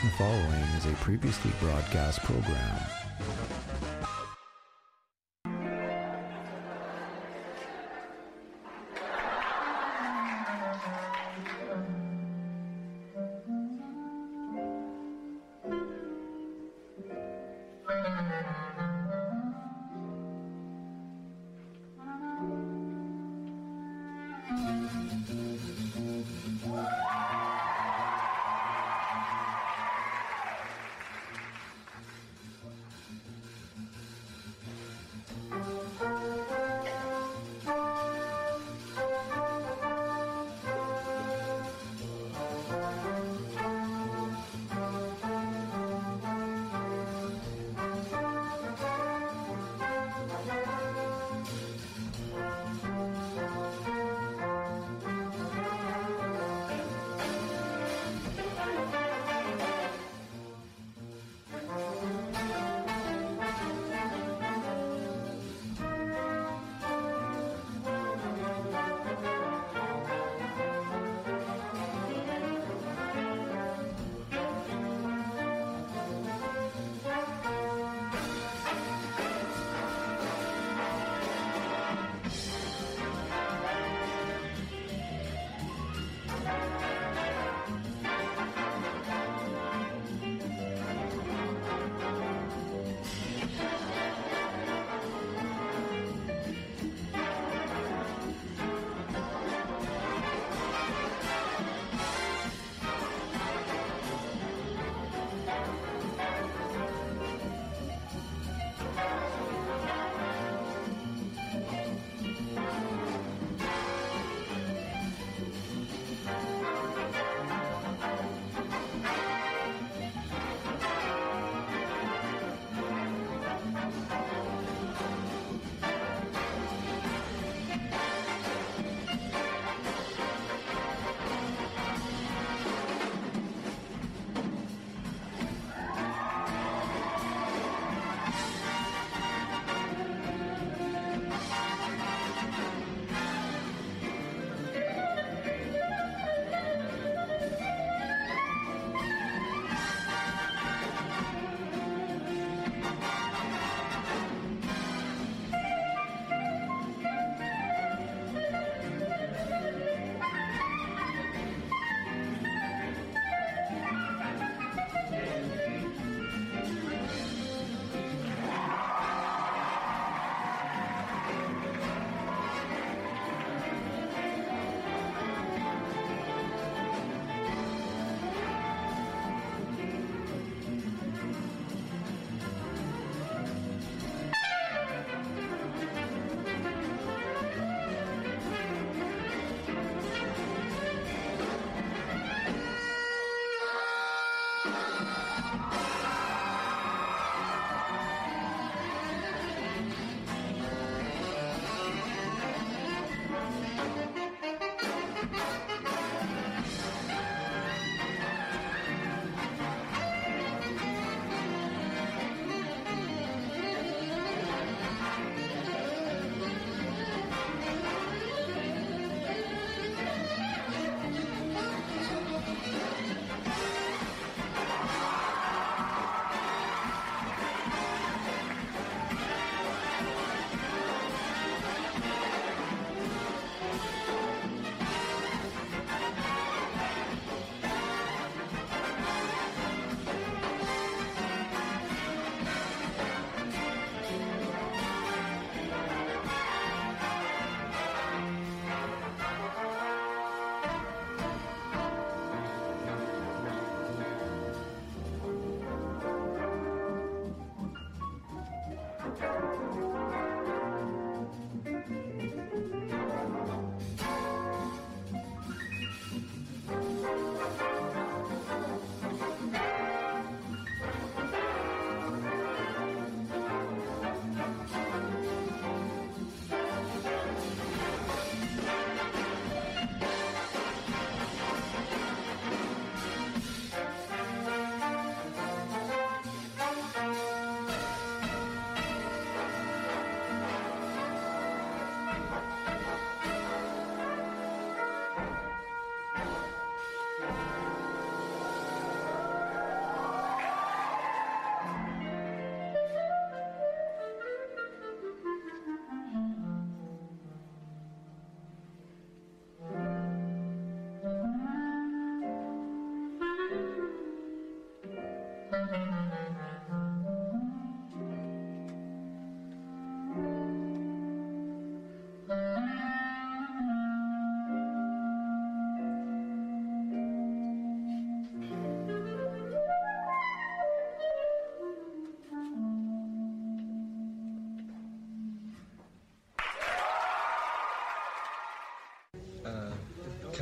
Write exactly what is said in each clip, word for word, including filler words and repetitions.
The following is a previously broadcast program.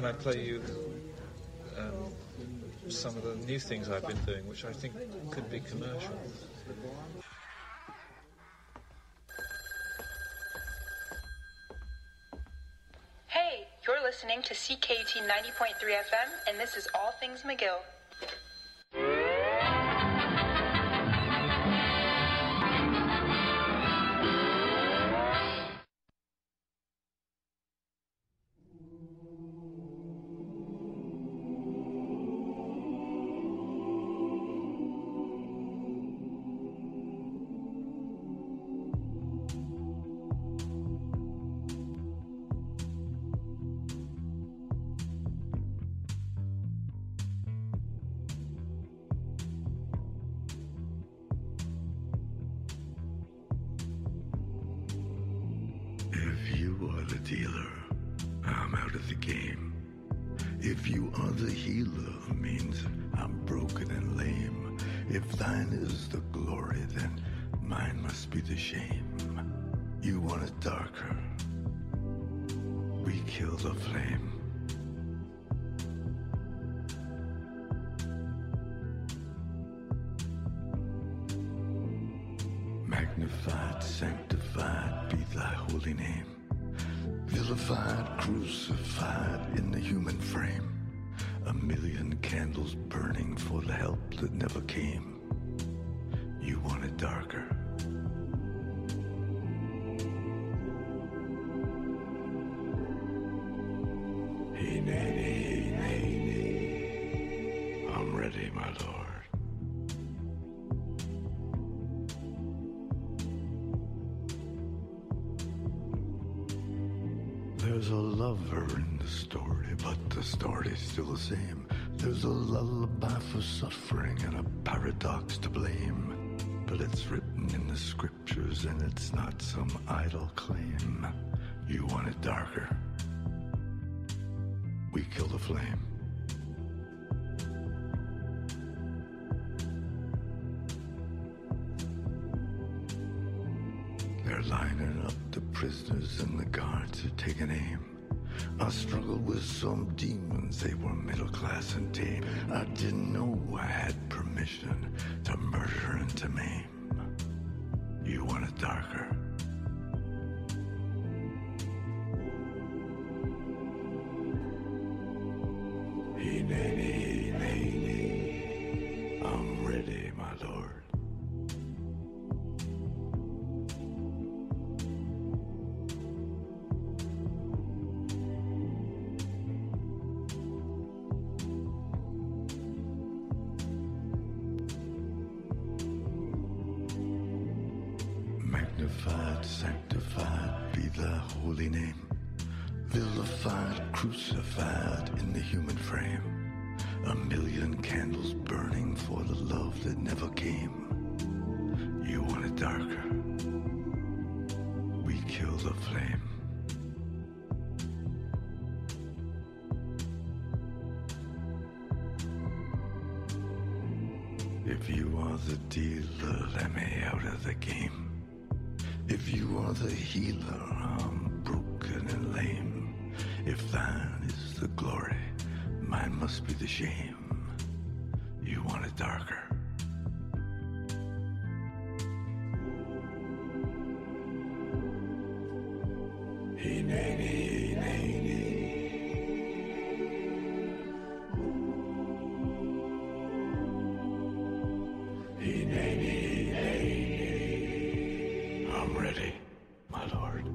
can I play you um, some of the new things I've been doing, which I think could be commercial. Hey, you're listening to C K U T ninety point three F M, and this is All Things McGill. If you are the dealer, I'm out of the game. If you are the healer, means I'm broken and lame. If thine is the glory, then mine must be the shame. You want it darker, we kill the flame. Magnified, sanctified be thy holy name. Vilified, crucified in the human frame. A million candles burning for the help that never came. You want it darker. Hey, nay, nay, nay, nay. I'm ready, my lord. There's a lover in the story, but the story's still the same. There's a lullaby for suffering and a paradox to blame. But it's written in the scriptures and it's not some idle claim. You want it darker, we kill the flame. They're lining up the prisoners and the guards are taking aim. I struggled with some demons, they were middle class and tame. I didn't know I had permission to murder and to maim. You want it darker, hey, nay, nay, nay, nay. I'm ready, my lord. Magnified, sanctified be thy holy name. Vilified, crucified in the human frame. A million candles burning for the love that never came. You want it darker, we kill the flame. If you are the dealer, let me out of the game. If you are the healer, I'm broken and lame. If thine is the glory, mine must be the shame. You want it darker, hey, nay, nay, nay, nay. Hey, nay, nay, nay, nay. I'm ready, my lord.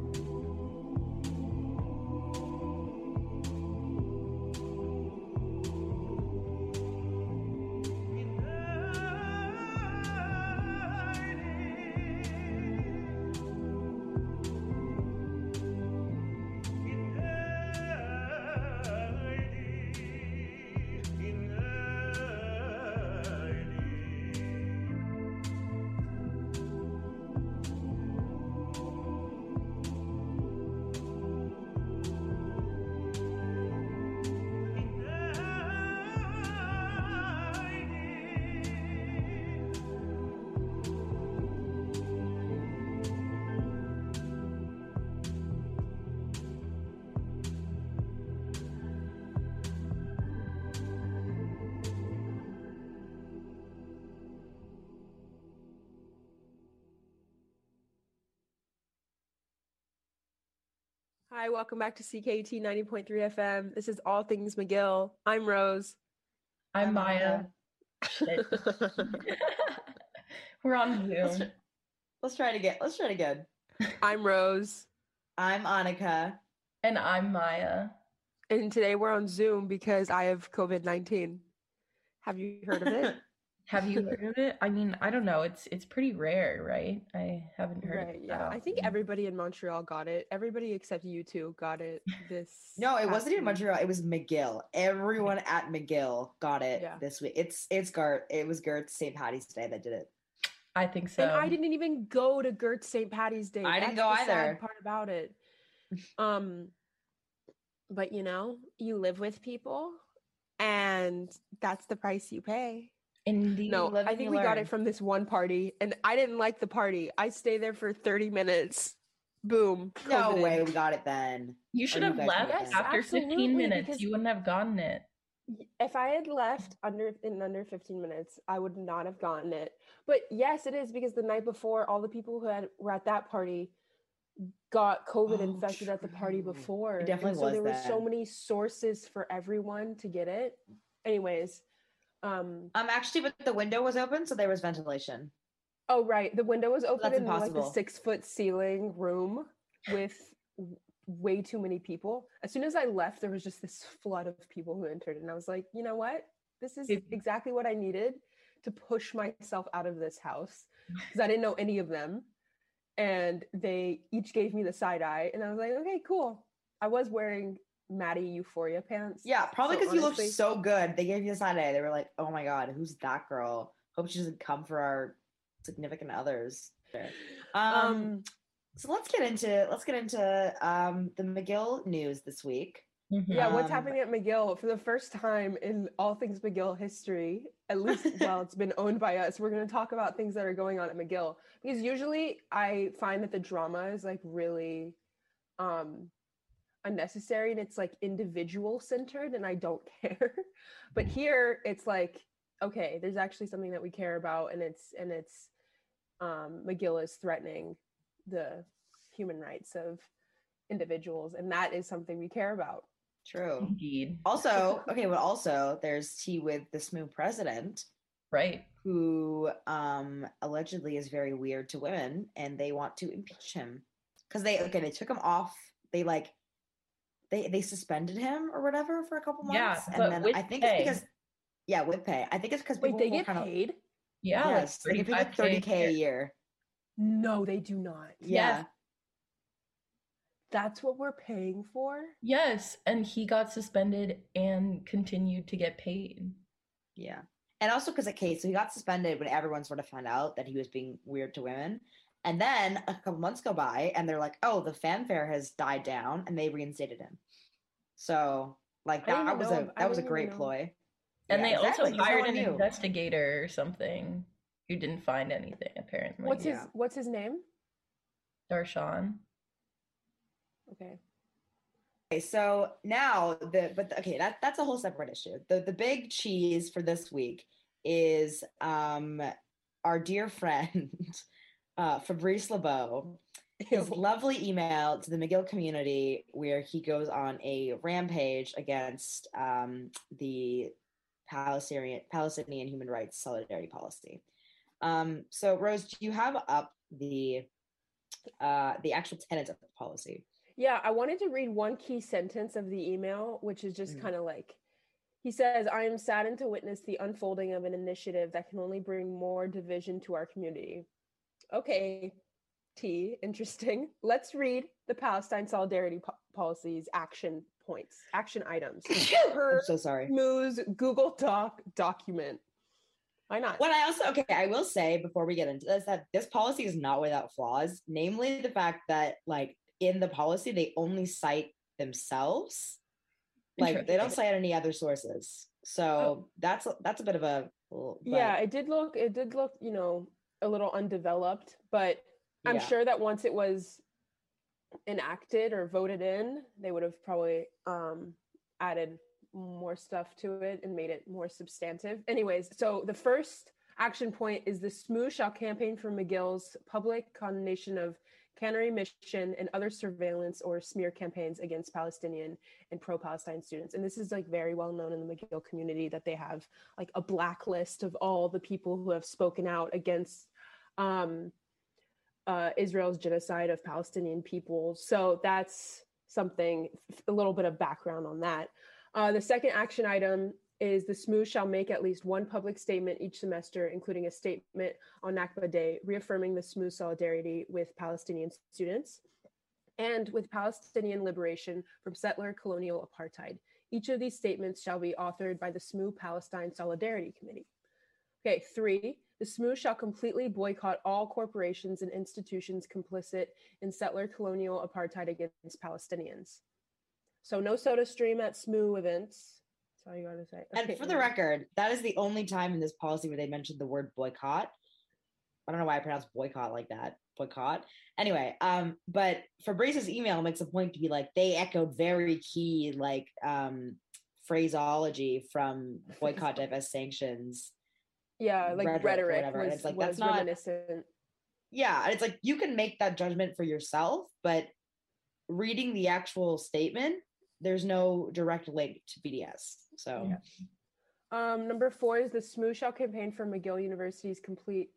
Hi, welcome back to C K U T ninety point three F M. This is All Things McGill. I'm Rose. I'm Maya. Shit. We're on Zoom. Let's, try, let's try it again. Let's try it again. I'm Rose. I'm Annika. And I'm Maya. And today we're on Zoom because I have COVID nineteen. Have you heard of it? Have you heard of it? I mean, I don't know. It's it's pretty rare, right? I haven't heard right, of it. Yeah, I think everybody in Montreal got it. Everybody except you two got it this No, it wasn't even week. Montreal. It was McGill. Everyone at McGill got it Yeah. this week. It's it's Gert. It was Gert's Saint Patty's Day that did it. I think so. And I didn't even go to Gert's Saint Patty's Day. I didn't That's go the either. Sad part about it. Um, but you know, you live with people, and that's the price you pay. Indeed. No, live I and think you we got learn. it from this one party, and I didn't like the party. I stayed there for thirty minutes. Boom. No COVID. way we got it then. You should Or you have guys left got Yes, it. after absolutely, fifteen minutes. because- You wouldn't have gotten it. If I had left under in under fifteen minutes, I would not have gotten it. But yes, it is because the night before, all the people who had were at that party got COVID Oh, infected at the party true. before. It definitely and so was there were that. so many sources for everyone to get it. Anyways, um Um, actually, but the window was open, so there was ventilation. oh right, the window was open that's in like impossible. a six foot ceiling room with w- way too many people. As soon as I left, there was just this flood of people who entered, and I was like, you know what? This is It- exactly what I needed to push myself out of this house because I didn't know any of them, and they each gave me the side eye, and I was like, okay, cool. I was wearing Maddie Euphoria pants. Yeah, probably so because you looked honestly- so good. They gave you a side eye. They were like, "Oh my god, who's that girl? Hope she doesn't come for our significant others." Um, Um, so let's get into let's get into um the McGill news this week. Mhm. Yeah, what's Um, happening at McGill for the first time in all things McGill history, at least while it's been owned by us, we're going to talk about things that are going on at McGill. Because usually I find that the drama is like really um, unnecessary and it's like individual centered and I don't care. But here it's like, okay, there's actually something that we care about and it's, and it's um, McGill is threatening the human rights of individuals. And that is something we care about. True. Indeed. Also, okay, but also there's tea with the S M U president Right. who um allegedly is very weird to women and they want to impeach him because they okay they took him off they like they they suspended him or whatever for a couple months Yeah, and but then with I think pay. it's because yeah with pay I think it's because Wait, people they were get kind of paid? Yeah. yes they get paid like thirty k a year No, they do not. yeah That's what we're paying for? Yes, and he got suspended and continued to get paid. yeah and also because okay so he got suspended when everyone sort of found out that he was being weird to women and then a couple months go by and they're like oh the fanfare has died down and they reinstated him so like I didn't that even was know a ab- I that was a didn't even great know. ploy And Yeah, they exactly, also 'cause no hired one an knew. investigator or something who didn't find anything, apparently. What's his yeah. what's his name? Darshan. Okay. Okay, so now the but the, okay that that's a whole separate issue. The the big cheese for this week is um our dear friend uh Fabrice LeBeau. His lovely email to the McGill community where he goes on a rampage against um the Palestinian Palestinian human rights solidarity policy. Um so Rose, do you have up the uh the actual tenets of the policy? Yeah, I wanted to read one key sentence of the email, which is just Mm. kind of like he says, I am saddened to witness the unfolding of an initiative that can only bring more division to our community. Okay, T, interesting. Let's read the Palestine Solidarity po- Policy's action points, action items. I'm Per so sorry. Moo's Google Doc document. Why not? What I also okay, I will say before we get into this that this policy is not without flaws, namely the fact that like in the policy they only cite themselves. Like they don't cite any other sources. So that's that's a bit of a but, Yeah, it did look it did look, you know, a little undeveloped, but I'm yeah. sure that once it was enacted or voted in, they would have probably um, added more stuff to it and made it more substantive. Anyways, so the first action point is the S M U shall campaign for McGill's public condemnation of cannery mission, and other surveillance or smear campaigns against Palestinian and pro-Palestine students. And this is like very well known in the McGill community that they have like a blacklist of all the people who have spoken out against um, uh, Israel's genocide of Palestinian people. So that's something, a little bit of background on that. Uh, the second action item is the S M U shall make at least one public statement each semester, including a statement on Nakba Day, reaffirming the S M U solidarity with Palestinian students and with Palestinian liberation from settler colonial apartheid. Each of these statements shall be authored by the S M U Palestine Solidarity Committee. Okay, three, the S M U shall completely boycott all corporations and institutions complicit in settler colonial apartheid against Palestinians. So no SodaStream at S M U events. That's all you gotta say. And Okay, for the record, that is the only time in this policy where they mentioned the word boycott. I don't know why I pronounced boycott like that. Boycott. Anyway, um, but Fabrice's email makes a point to be like, they echoed very key like um phraseology from boycott, divest, sanctions. Yeah, like rhetoric, rhetoric, whatever. And was, it's like, was that's not- reminiscent. Yeah, and it's like you can make that judgment for yourself, but reading the actual statement, there's no direct link to B D S. So Yeah. Um, number four is the S M U shall campaign for McGill University's complete.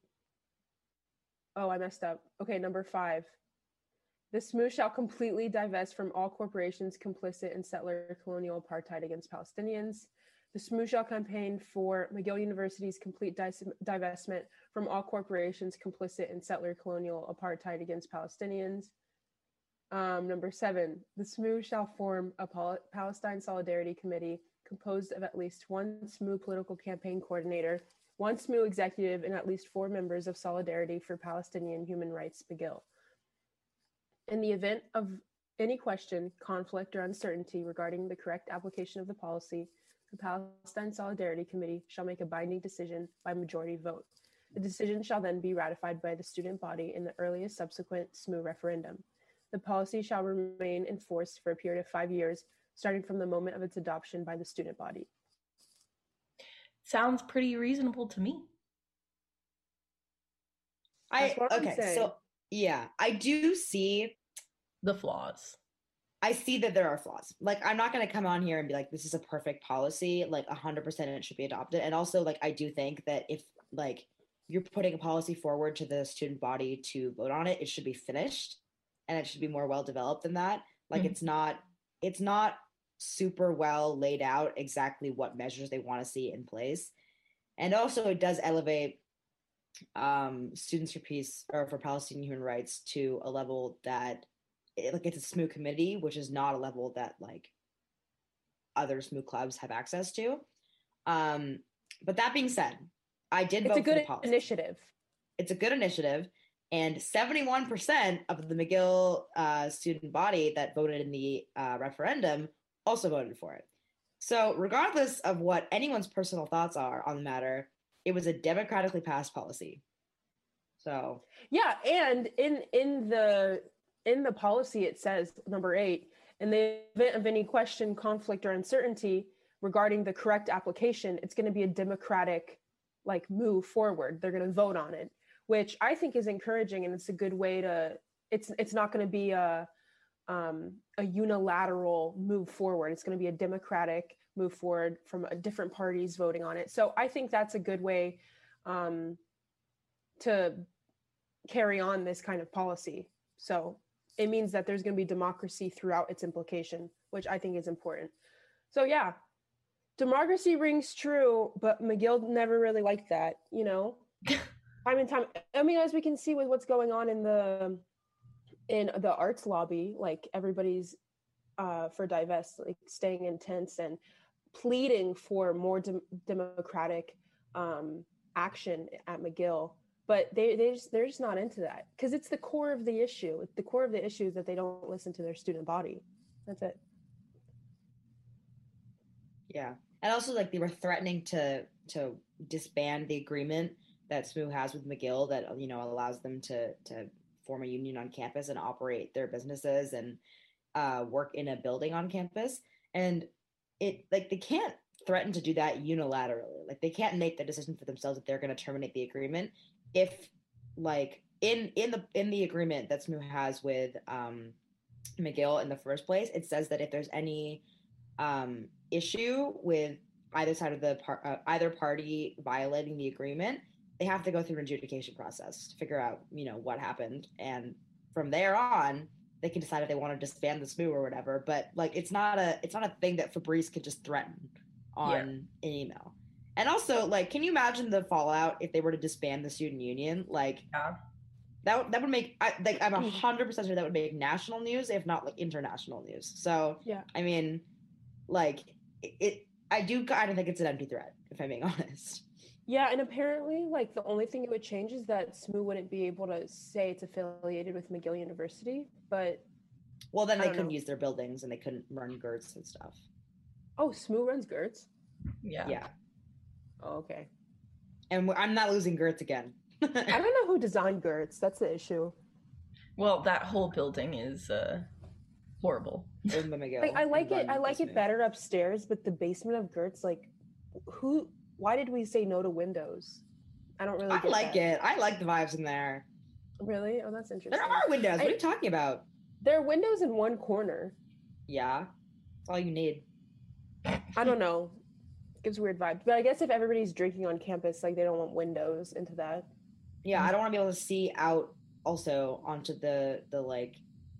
Oh, I messed up. Okay, number five. The S M U shall completely divest from all corporations complicit in settler colonial apartheid against Palestinians. The S M U shall campaign for McGill University's complete dis- divestment from all corporations complicit in settler colonial apartheid against Palestinians. Um, number seven, the S M U shall form a Pal- Palestine Solidarity Committee composed of at least one S M U political campaign coordinator, one S M U executive, and at least four members of Solidarity for Palestinian Human Rights McGill. In the event of any question, conflict, or uncertainty regarding the correct application of the policy, the Palestine Solidarity Committee shall make a binding decision by majority vote. The decision shall then be ratified by the student body in the earliest subsequent S M U referendum. The policy shall remain in force for a period of five years, starting from the moment of its adoption by the student body. Sounds pretty reasonable to me. I That's what I'm okay, saying. so yeah, I do see The flaws. I see that there are flaws. Like, I'm not going to come on here and be like, this is a perfect policy. Like, one hundred percent it should be adopted. And also, like, I do think that if, like, you're putting a policy forward to the student body to vote on it, it should be finished and it should be more well developed than that. Like, Mhm. it's not, it's not super well laid out exactly what measures they want to see in place. And also, it does elevate um, Students for Peace or for Palestinian Human Rights to a level that it, like it's a S M U committee, which is not a level that like other S M U clubs have access to. Um, but that being said, I did It's vote a for the good policy. initiative. It's a good initiative, and seventy-one percent of the McGill uh, student body that voted in the uh, referendum also voted for it. So regardless of what anyone's personal thoughts are on the matter, it was a democratically passed policy. So Yeah, and in in the in the policy it says number eight, in the event of any question, conflict, or uncertainty regarding the correct application, it's going to be a democratic like move forward. They're going to vote on it, which I think is encouraging, and it's a good way to. It's it's not going to be a um, a unilateral move forward. It's going to be a democratic move forward from a different parties voting on it. So I think that's a good way um, to carry on this kind of policy. So it means that there's going to be democracy throughout its implication, which I think is important. So yeah, democracy rings true, but McGill never really liked that, you know? Time and time. I mean, as we can see with what's going on in the in the arts lobby, like everybody's uh, for divest, like staying in tents and pleading for more de- democratic um, action at McGill. But they they just they're just not into that because it's the core of the issue. The core of the issue is that they don't listen to their student body. That's it. yeah, and also like they were threatening to to disband the agreement that S M U has with McGill that you know allows them to to form a union on campus and operate their businesses and uh, work in a building on campus. And it like they can't threaten to do that unilaterally. Like they can't make the decision for themselves that they're going to terminate the agreement if like in in the in the agreement that S M U has with um, McGill in the first place, it says that if there's any um, issue with either side of the par- uh, either party violating the agreement, they have to go through an adjudication process to figure out, you know, what happened, and from there on, they can decide if they want to disband the S M U or whatever. But like, it's not a it's not a thing that Fabrice could just threaten on Yeah. an email. And also, like, can you imagine the fallout if they were to disband the student union? Like, Yeah. that that would make I, like I'm a hundred percent sure that would make national news, if not like international news. So Yeah. I mean, like it, it I do kind of think it's an empty threat, if I'm being honest. Yeah, and apparently, like, the only thing it would change is that S M U wouldn't be able to say it's affiliated with McGill University, but Well, then I they don't couldn't know. use their buildings and they couldn't run G E R Ts and stuff. oh, S M U runs G E R Ts. Yeah. Yeah, Oh, okay. and we're- I'm not losing G E R Ts again. I don't know who designed G E R Ts. That's the issue. Well, that whole building is uh, horrible. With McGill Like, I like and it. I run like S M it U. better upstairs, but the basement of G E R Ts, like, who? Why did we say no to windows? I don't really. I get like that. it. I like the vibes in there. Really? Oh, that's interesting. There are windows. What I- are you talking about? There are windows in one corner. Yeah, that's all you need. I don't know. Gives weird vibes. But I guess if everybody's drinking on campus, like, they don't want windows into that. Yeah, I don't want to be able to see out also onto the the like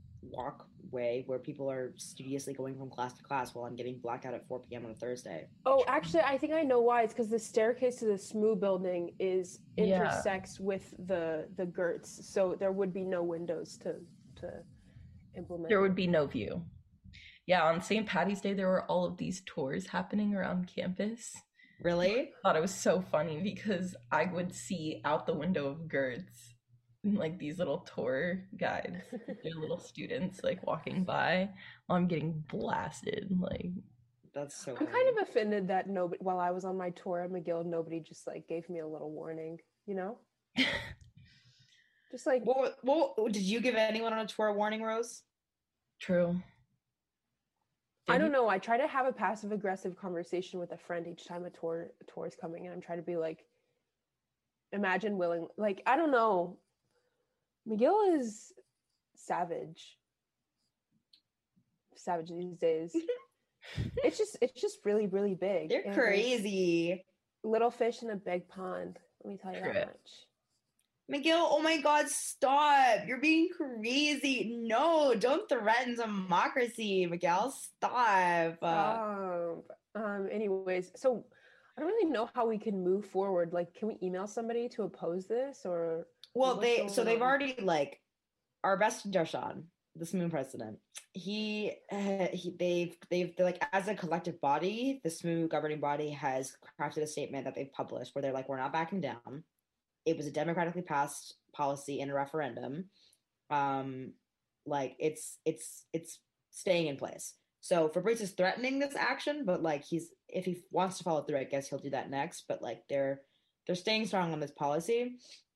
walkway where people are studiously going from class to class while I'm getting blacked out at four p.m. on a Thursday. Oh, actually, I think I know why. It's because the staircase to the S M U building is Yeah. intersects with the the G E R Ts, so there would be no windows to to implement. There would be no view. Yeah, on Saint Patty's Day, there were all of these tours happening around campus. Really? I thought it was so funny because I would see out the window of G E R Ts like these little tour guides, their little students like walking by while I'm getting blasted. Like, That's so. I'm kind of offended that nobody, while I was on my tour at McGill, nobody just like gave me a little warning. You know, just like What, what did you give anyone on a tour a warning, Rose? true. I don't know. I try to have a passive aggressive conversation with a friend each time a tour a tour is coming, and I'm trying to be like, imagine willing, like, I don't know. McGill is savage, savage these days. it's just, it's just really, really big. They're and crazy. Little fish in a big pond. Let me tell you True. that much. McGill, oh my God, stop. You're being crazy. No, don't threaten democracy, Miguel. Stop. Uh, Um, um. Anyways, so I don't really know how we can move forward. Like, can we email somebody to oppose this, or? well, what's they going so they've on? already like our best Darshan, the S M U president. He, uh, he they've they've they're like as a collective body, the S M U governing body has crafted a statement that they've published where they're like, we're not backing down. It was a democratically passed policy in a referendum. Um, like it's it's it's staying in place. So Fabrice is threatening this action, but like he's if he wants to follow through, I guess he'll do that next. But like they're they're staying strong on this policy.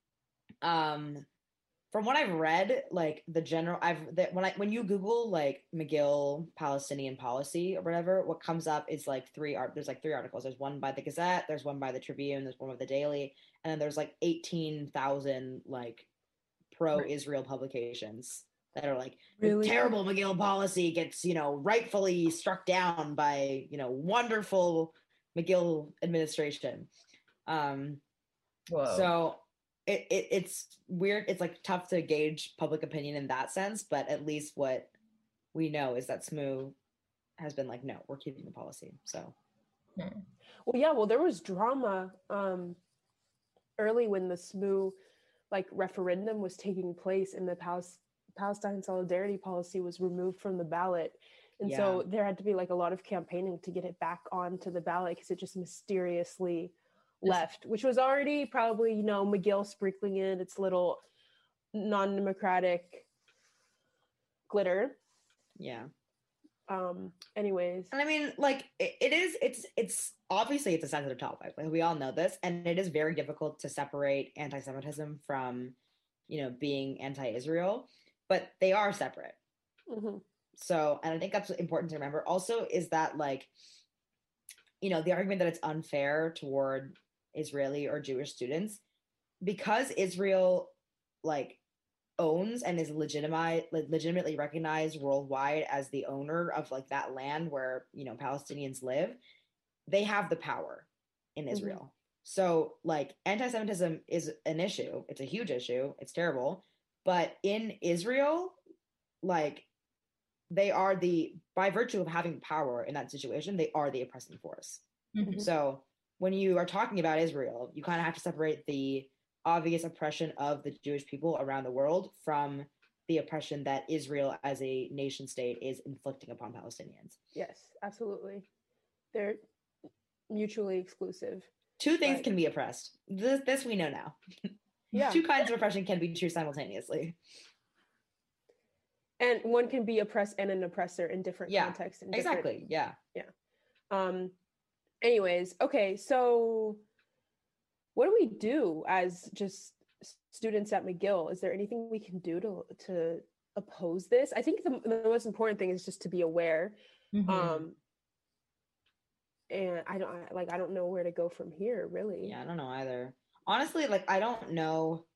Um, from what I've read, like the general, I've that when I when you Google like McGill Palestinian policy or whatever, what comes up is like three art. There's like three articles. There's one by the Gazette. There's one by the Tribune. There's one by the Daily, and then there's like eighteen thousand like pro-Israel publications that are like Really? the terrible McGill policy gets you know rightfully struck down by you know wonderful McGill administration. Um, Whoa. so it, it it's weird. It's like tough to gauge public opinion in that sense, but at least what we know is that S M U has been like, no, we're keeping the policy. So Well, yeah. Well, there was drama um, early when the S M U like referendum was taking place, and the Pal- Palestine solidarity policy was removed from the ballot, and so Yeah. there had to be like a lot of campaigning to get it back onto the ballot because it just mysteriously left, which was already probably you know McGill sprinkling in its little non-democratic glitter. yeah. Um. Anyways, And I mean, like it, it is, it's, it's obviously it's a sensitive topic. Like we all know this, and it is very difficult to separate anti-Semitism from, you know, being anti-Israel, but they are separate. mhm. So, and I think that's important to remember. Also, is that like, you know, the argument that it's unfair toward Israeli or Jewish students because Israel like owns and is legitimate legitimately recognized worldwide as the owner of like that land where, you know, Palestinians live, they have the power in Israel. Mm-hmm. So like anti-Semitism is an issue. It's a huge issue. It's terrible. But in Israel, like they are the, by virtue of having power in that situation, they are the oppressing force. Mm-hmm. So when you are talking about Israel, you kind of have to separate the obvious oppression of the Jewish people around the world from the oppression that Israel as a nation state is inflicting upon Palestinians. Yes, absolutely. They're mutually exclusive. Two things but... can be oppressed. This, this we know now. Yeah. Two kinds of oppression can be true simultaneously. And one can be oppressed and an oppressor in different yeah, contexts. And different, exactly. Yeah. Yeah. Um. Anyways, okay. So, what do we do as just students at McGill? Is there anything we can do to to oppose this? I think the, the most important thing is just to be aware. Mm-hmm. Um. And I don't like. I don't know where to go from here. Really. Yeah, I don't know either. Honestly, like I don't know.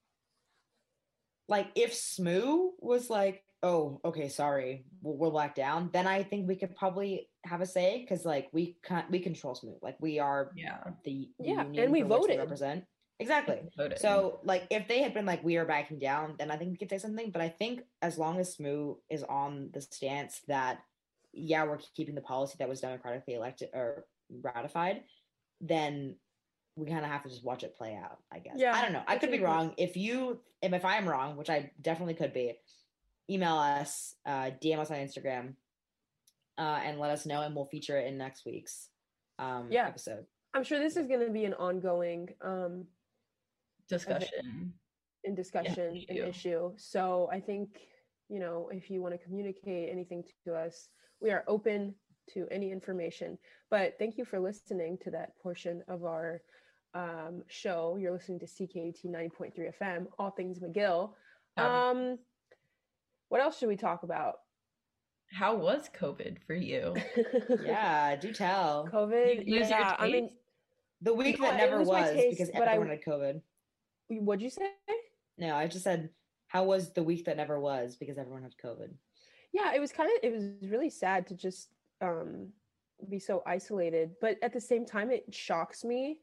Like if S M U was like, oh, okay, sorry, we'll, we'll back down, then I think we could probably have a say because like we can't we control S M U, like we are yeah the yeah union and we for voted which we represent exactly. Voted. So like if they had been like we are backing down, then I think we could say something. But I think as long as S M U is on the stance that yeah we're keeping the policy that was democratically elected or ratified, then we kind of have to just watch it play out, I guess. Yeah, I don't know. I could be wrong. If you, if, if I am wrong, which I definitely could be, email us, uh, D M us on Instagram, uh, and let us know, and we'll feature it in next week's um, yeah. episode. I'm sure this is going to be an ongoing um, discussion. In discussion, yeah, an issue. So I think, you know, if you want to communicate anything to us, we are open to any information. But thank you for listening to that portion of our um, show. You're listening to C K U T ninety point three F M, All Things McGill. Um, um, what else should we talk about? How was COVID for you? Yeah, do tell. COVID, you lose yeah, your taste? I mean, the week that never was, was taste, because everyone I, had COVID. What'd you say? No, I just said, how was the week that never was, because everyone had COVID? Yeah, it was kind of, it was really sad to just um, be so isolated. But at the same time, it shocks me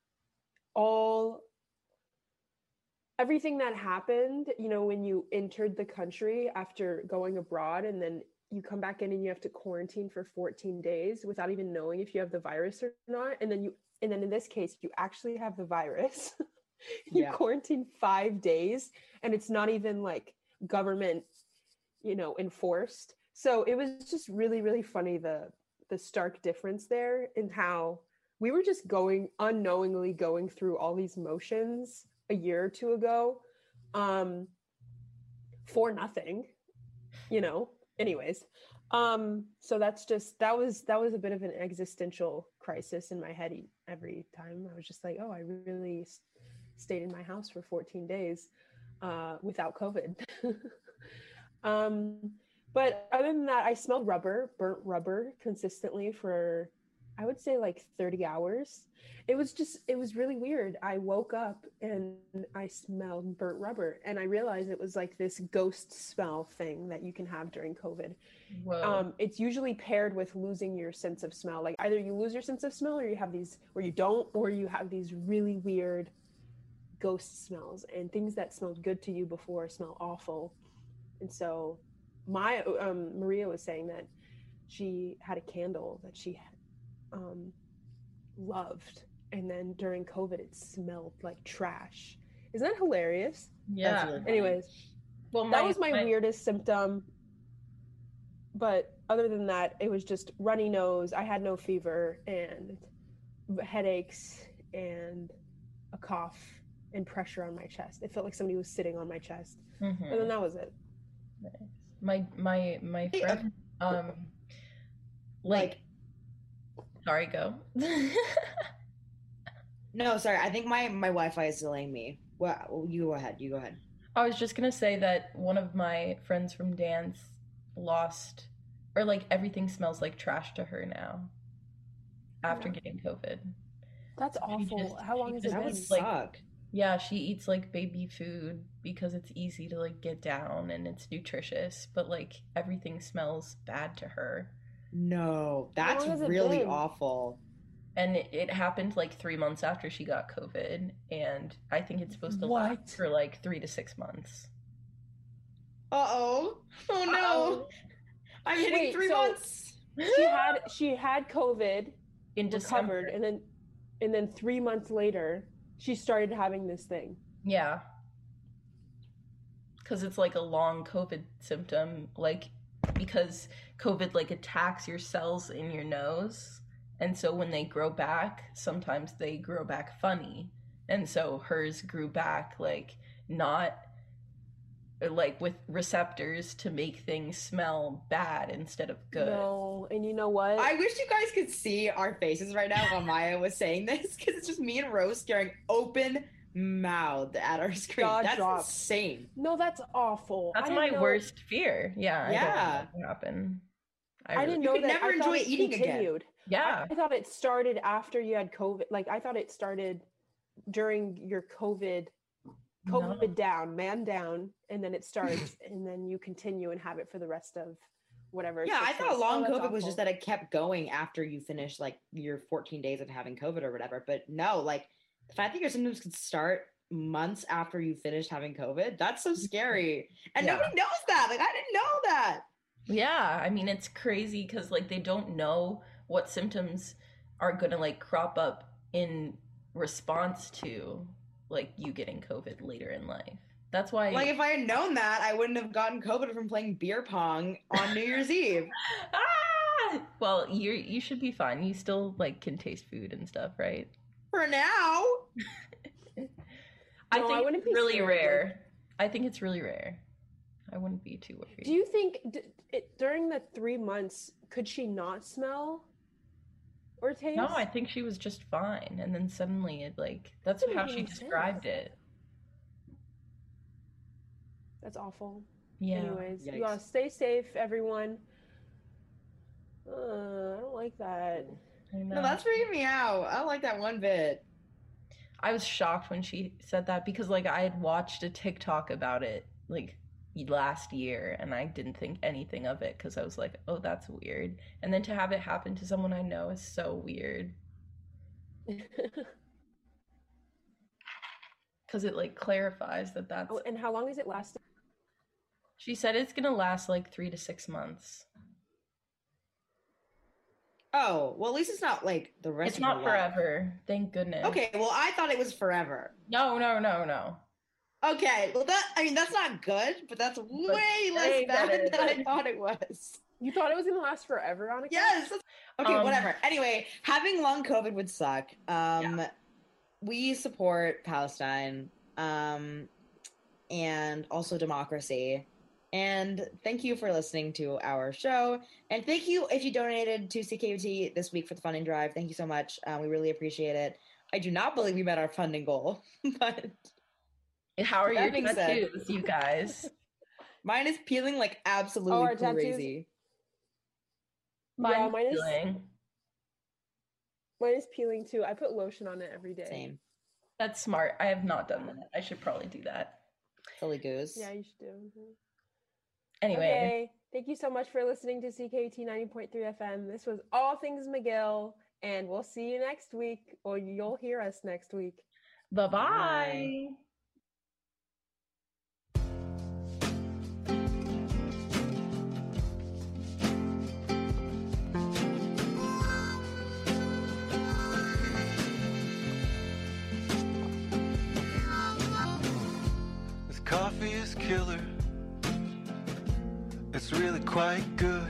all, everything that happened, you know, when you entered the country after going abroad and then you come back in and you have to quarantine for fourteen days without even knowing if you have the virus or not. And then you, and then in this case, you actually have the virus. you yeah. quarantine five days and it's not even like government, you know, enforced. So it was just really, really funny, the the stark difference there in how we were just going, unknowingly going through all these motions a year or two ago um, for nothing, you know, anyways. Um, so that's just, that was, that was a bit of an existential crisis in my head every time. I was just like, oh, I really stayed in my house for fourteen days uh, without COVID. um, but other than that, I smelled rubber, burnt rubber consistently for, I would say like thirty hours. It was just, it was really weird. I woke up and I smelled burnt rubber and I realized it was like this ghost smell thing that you can have during COVID. Whoa. Um, it's usually paired with losing your sense of smell. Like either you lose your sense of smell or you have these, or you don't, or you have these really weird ghost smells, and things that smelled good to you before smell awful. And so my, um, Maria was saying that she had a candle that she um, loved. And then during COVID, it smelled like trash. Isn't that hilarious? Yeah. Really Anyways, well, my, that was my, my weirdest symptom. But other than that, it was just runny nose. I had no fever and headaches and a cough and pressure on my chest. It felt like somebody was sitting on my chest. Mm-hmm. And then that was it. Nice. My my my friend, um, like, sorry, go. No, sorry. I think my, my Wi-Fi is delaying me. Well, you go ahead. You go ahead. I was just gonna say that one of my friends from dance lost, or like everything smells like trash to her now after Yeah. getting COVID. That's She awful. just- How long she has just it That been? would like- suck. Yeah, she eats like baby food because it's easy to like get down and it's nutritious, but like everything smells bad to her. No, How that's long has it really been? awful. And it, it happened like three months after she got COVID, and I think it's supposed to What? last for like three to six months. Uh-oh. Oh no. Uh-oh. I'm hitting Wait, three so- months. She had she had COVID, In December. recovered, and then and then three months later, she started having this thing. Yeah. Because it's like a long COVID symptom, like because COVID like attacks your cells in your nose. And so when they grow back, sometimes they grow back funny. And so hers grew back like not like with receptors to make things smell bad instead of good. No, and you know what? I wish you guys could see our faces right now while Maya was saying this, because it's just me and Rose staring open mouthed at our screen. Jaw That's dropped. insane. No, that's awful. That's I my didn't know- worst fear. Yeah. I Yeah. don't want that to happen. I, I really- didn't You know could that. never I thought enjoy it eating again. continued. Yeah. I thought it started after you had COVID. Like I thought it started during your COVID, COVID No. down, man down, and then it starts, and then you continue and have it for the rest of whatever. Yeah, I six thought months. long Oh, that's COVID was just awful. that it kept going after you finished like your fourteen days of having COVID or whatever. But no, like the fact that your symptoms could start months after you finished having COVID, that's so scary. And Yeah. nobody knows that. Like I didn't know that. Yeah, I mean it's crazy because like they don't know what symptoms are gonna like crop up in response to like you getting COVID later in life. That's why Like if I had known that, I wouldn't have gotten COVID from playing beer pong on New Year's Eve. ah! Well, you you should be fine. You still like can taste food and stuff, right? For now. I No, I think wouldn't it's be really scared, rare. I think it's really rare. I wouldn't be too worried. Do you think d- it, during the three months could she not smell or taste? No, I think she was just fine, and then suddenly it like that's Doesn't how make she any sense. described it. That's awful. Yeah. Anyways, you Yikes. gotta stay safe, everyone. Uh, I don't like that. I know. No, that's freaking me out. I don't like that one bit. I was shocked when she said that because like I had watched a TikTok about it like last year and I didn't think anything of it because I was like, oh, that's weird. And then to have it happen to someone I know is so weird because it like clarifies that that's. Oh, and how long has it lasted? She said it's gonna last like three to six months. Oh, well, at least it's not like the rest It's of not her life. forever, thank goodness. Okay, well, I thought it was forever. No, no, no, no. Okay, well, that, I mean, that's not good, but that's way less way bad better than I than- thought it was. You thought it was gonna last forever, Annika? Yes. that's- Okay, Um, whatever. Anyway, having long COVID would suck. Um, we support Palestine, um, and also democracy. And thank you for listening to our show. And thank you if you donated to C K U T this week for the funding drive. Thank you so much. Um, we really appreciate it. I do not believe we met our funding goal, but How are That your being said- tattoos, you guys? mine is peeling like Oh, absolutely our tattoos? crazy. Yeah, Mine's mine is- peeling. Mine is peeling too. I put lotion on it every day. Same. That's smart. I have not done that. I should probably do that. Silly goose. Yeah, you should do. Mhm. Anyway, Okay. Thank you so much for listening to C K U T ninety point three F M. This was All Things McGill, and we'll see you next week, or you'll hear us next week. bye-bye. Bye. This coffee is killer. It's really quite good.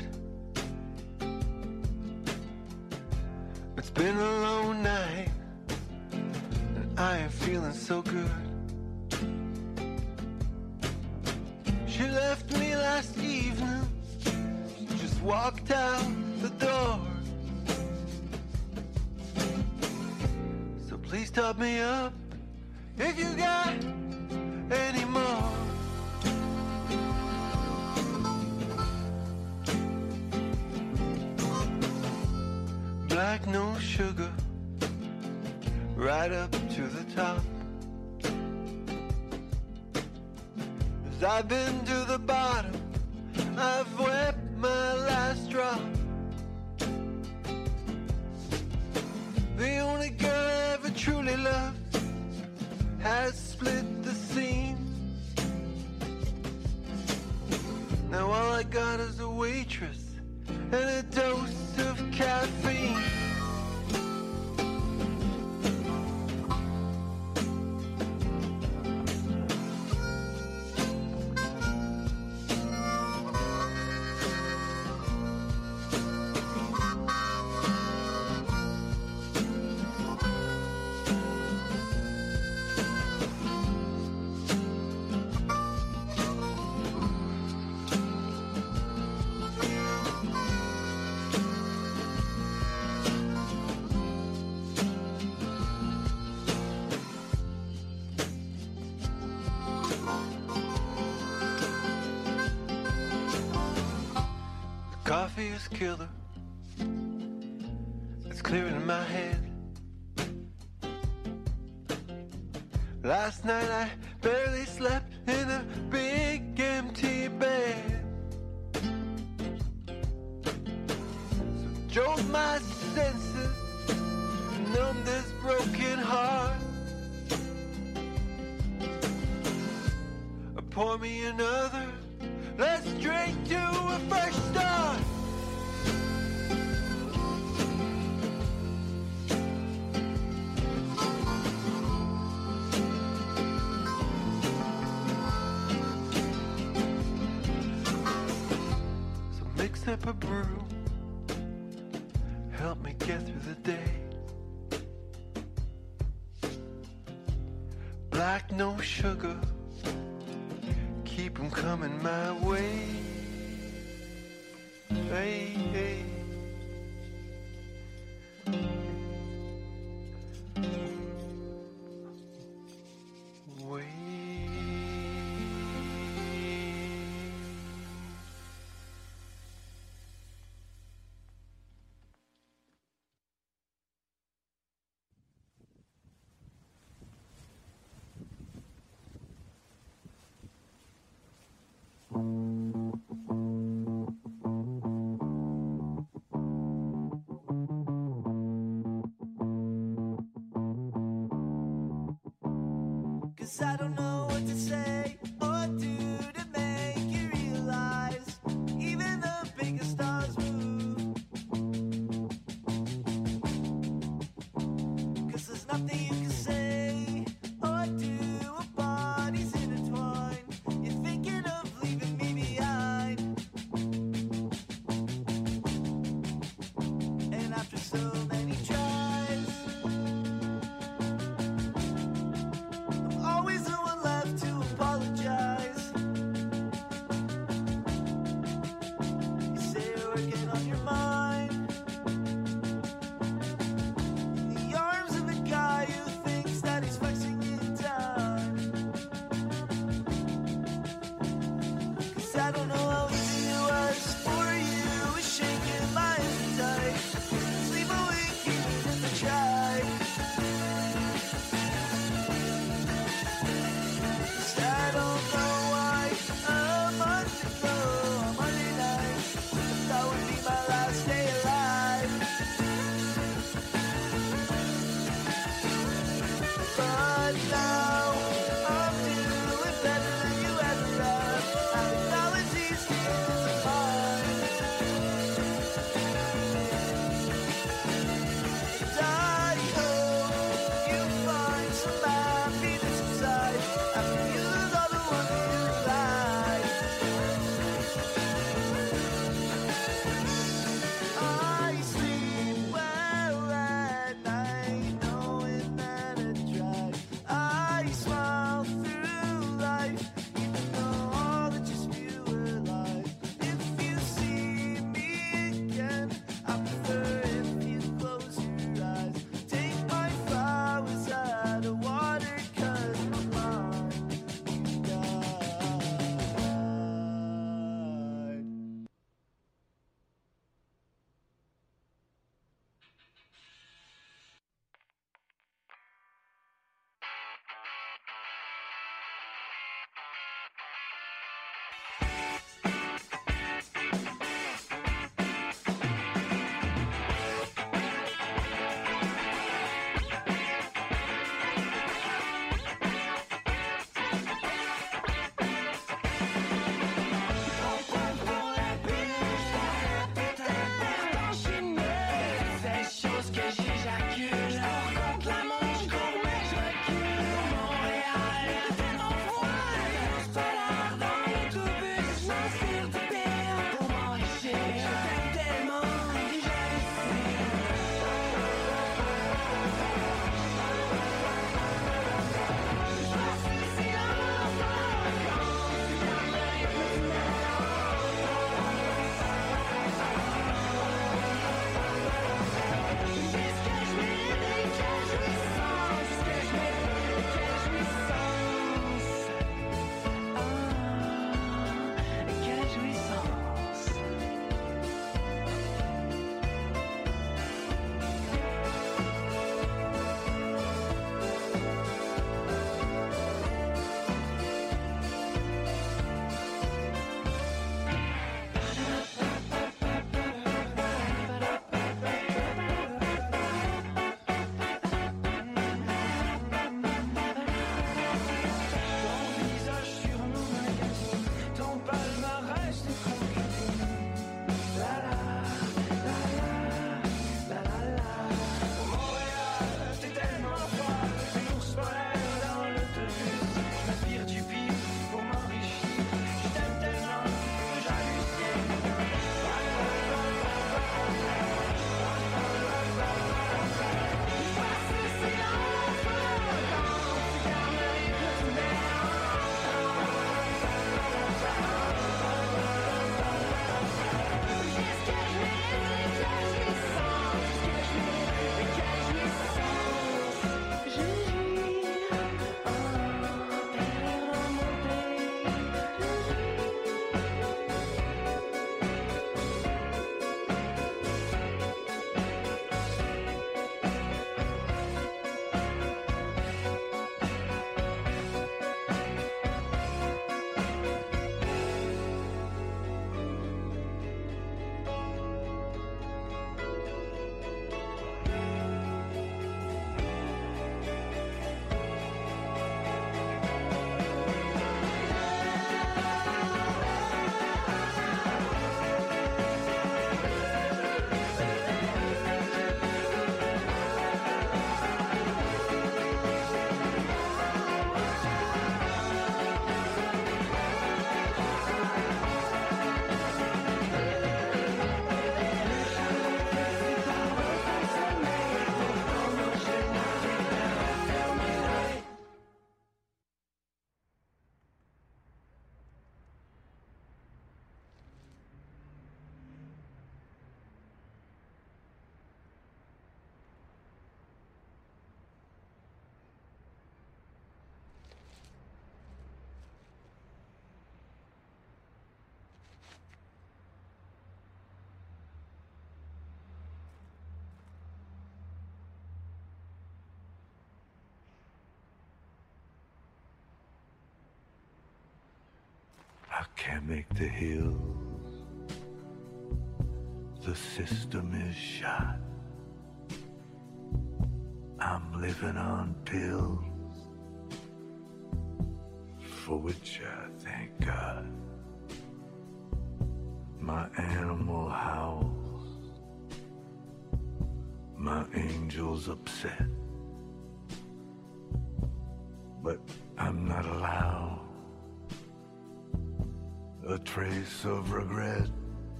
It's been a long night, and I am feeling so good. She left me last evening, just walked out the door. So please top me up if you got any more. Black, no sugar, right up to the top. 'Cause I've been to the bottom, I've wept my last drop. The only girl I ever truly loved has split the scene. Now all I got is a waitress and a dose of caffeine. Coffee is killer. It's clearing in my head. Last night I barely slept in a big empty bed. So drove my senses, numb this broken heart. Pour me another. Let's drink to a fresh start. So mix up a brew, help me get through the day. Black, no sugar, keep them coming my way. Hey, hey. Way. Cause I don't know what to say or do to make you realize even the biggest stars move. Cause there's nothing you can say or do, our bodies intertwined. You're thinking of leaving me behind. And after so many tries, always the one left to apologize. You say you're working on your mind in the arms of a guy who thinks that he's flexing in time. Cause I don't know how easy it was for you, with shaking my appetite. Sleep awake even if I tried. I don't know why a month ago, on Monday night, that would be my last day alive. But now I'm doing better than you ever have. I acknowledge these feelings of mine. And I hope you find some happiness inside after you lose all the ones in your life. I sleep well at night, knowing that I tried. I I can't make the hills. The system is shot. I'm living on pills, for which I thank God. My animal howls, my angel's upset, but I'm not allowed a trace of regret,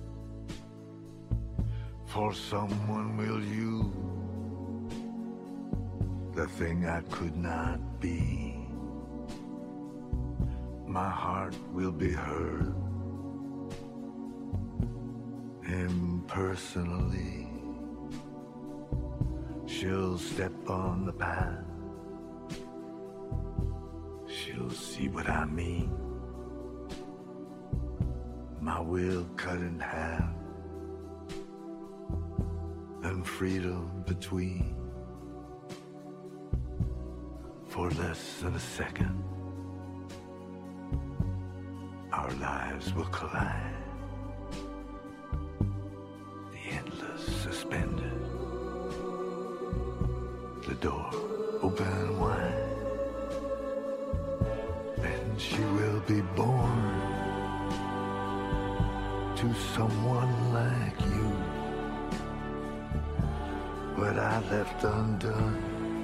for someone will use the thing I could not be. My heart will be heard impersonally. She'll step on the path. She'll see what I mean. My will cut in half, and freedom between. For less than a second, our lives will collide. The endless suspended, the door open wide, and she will be born to someone like you. What I left undone,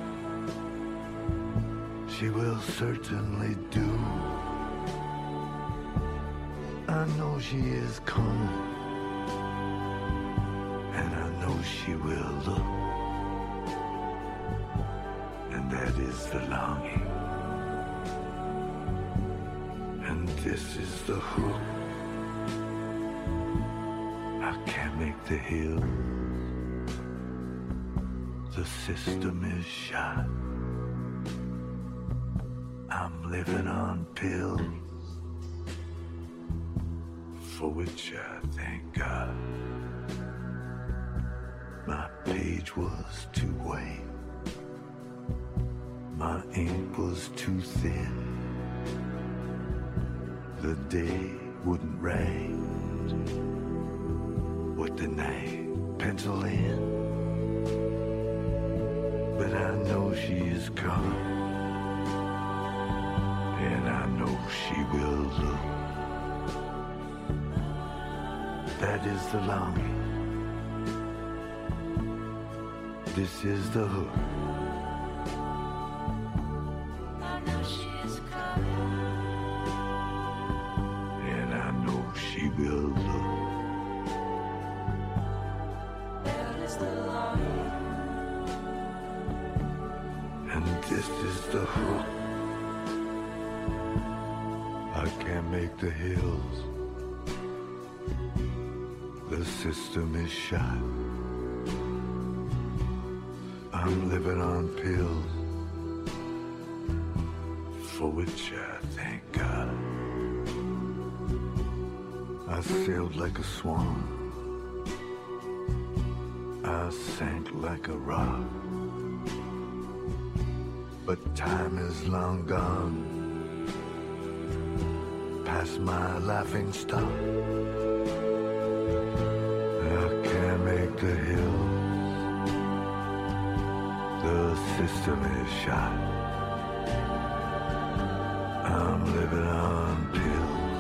she will certainly do. I know she is coming, and I know she will look, and that is the longing, and this is the hook. I can't make the hill. The system is shot. I'm living on pills, for which I thank God. My page was too white, my ink was too thin. The day wouldn't write what the night pencil in. But I know she is coming, and I know she will look. That is the longing. This is the hook. I know she is coming, And I know she will look. that is the longing. And this is the hook. I can't make the hills. The system is shot. I'm living on pills, for which I thank God. I sailed like a swan. I sank like a rock. But time is long gone, past my laughing stock. I can't make the hill. The system is shot. I'm living on pills,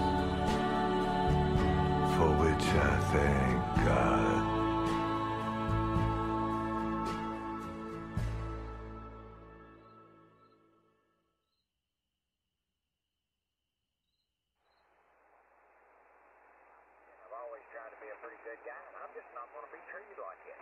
for which I thank God. I've always tried to be a pretty good guy, and I'm just not going to be treated like it.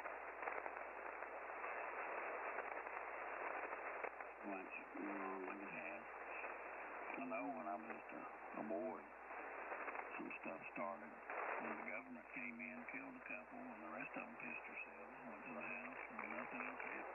Once you know, like it has. I know when I was just a, a boy, some stuff started. When the government came in, killed a couple, and the rest of them pissed themselves, went to the house, and nothing else happened.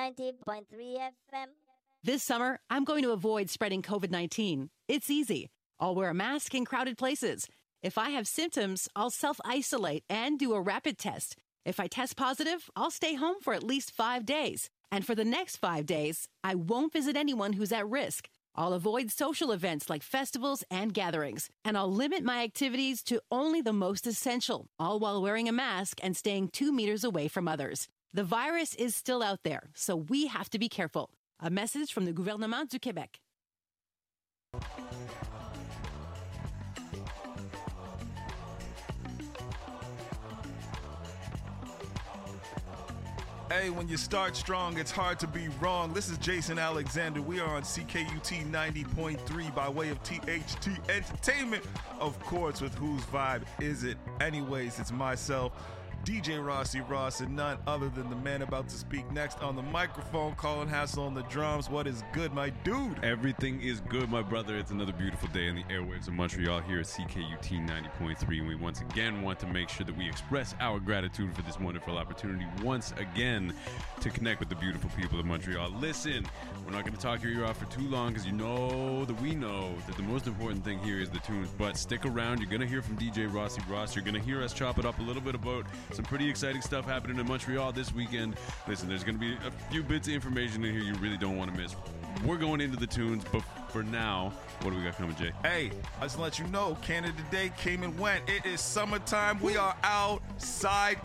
ninety point three F M. This summer, I'm going to avoid spreading covid nineteen. It's easy. I'll wear a mask in crowded places. If I have symptoms, I'll self-isolate and do a rapid test. If I test positive, I'll stay home for at least five days. And for the next five days, I won't visit anyone who's at risk. I'll avoid social events like festivals and gatherings. And I'll limit my activities to only the most essential, all while wearing a mask and staying two meters away from others. The virus is still out there, so we have to be careful. A message from the Gouvernement du Québec. Hey, when you start strong, it's hard to be wrong. This is Jason Alexander. We are on C K U T ninety point three by way of T H T Entertainment, of course, with whose vibe is it? Anyways, it's myself, D J Rossi Ross, and none other than the man about to speak next on the microphone, Colin Hassel on the drums. What is good, my dude? Everything is good, my brother. It's another beautiful day in the airwaves of Montreal here at C K U T ninety point three, and we once again want to make sure that we express our gratitude for this wonderful opportunity once again to connect with the beautiful people of Montreal. Listen, we're not going to talk your ear off for too long because you know that we know that the most important thing here is the tunes, but stick around. You're going to hear from D J Rossi Ross. You're going to hear us chop it up a little bit about some pretty exciting stuff happening in Montreal this weekend. Listen, there's going to be a few bits of information in here you really don't want to miss. We're going into the tunes, but for now, what do we got coming, Jay? Hey, I just want to let you know, Canada Day came and went. It is summertime. We are outside.